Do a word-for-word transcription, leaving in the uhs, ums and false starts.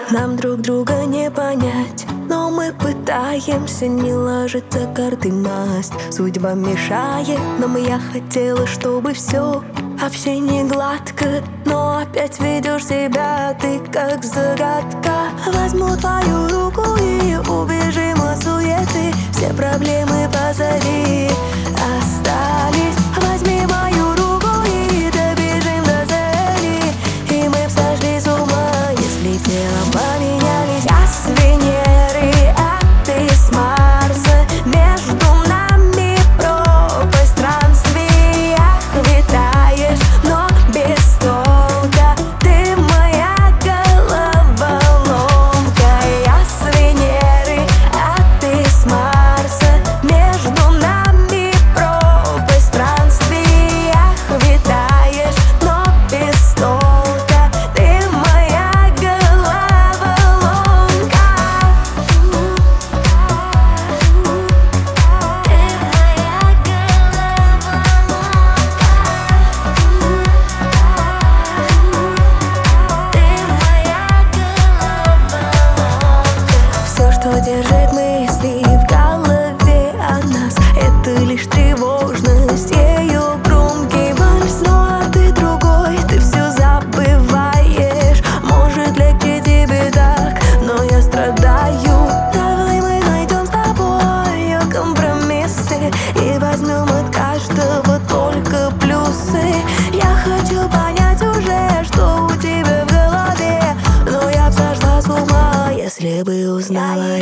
Нам друг друга не понять, но мы пытаемся, не ложится карты масть. Судьба мешает нам, я хотела, чтобы все общение гладко, но опять ведешь себя ты как загадка. Возьму твою руку и убежим от суеты, все проблемы позади остались. Возьми мою руку и добежим до цели, и мы б сошли с ума, если телом поменялись. Я с Венеры, а ты с Марса, между нами пропасть странствия. Витаешь, но без толка, ты моя головоломка. Я с Венеры, а ты с Марса, между нами пропасть странствия. Витаешь, но без толка, ты моя головоломка. Все, что держит мысли в голове о нас, это лишь тревожность, ее громкий вальс. Ну а ты другой, ты все забываешь. Может, легче тебе так, но я страдаю. Давай мы найдем с тобой компромиссы и возьмем от каждого только плюсы. Я хочу понять уже, что у тебя в голове, но я б сошла с ума, если бы узнала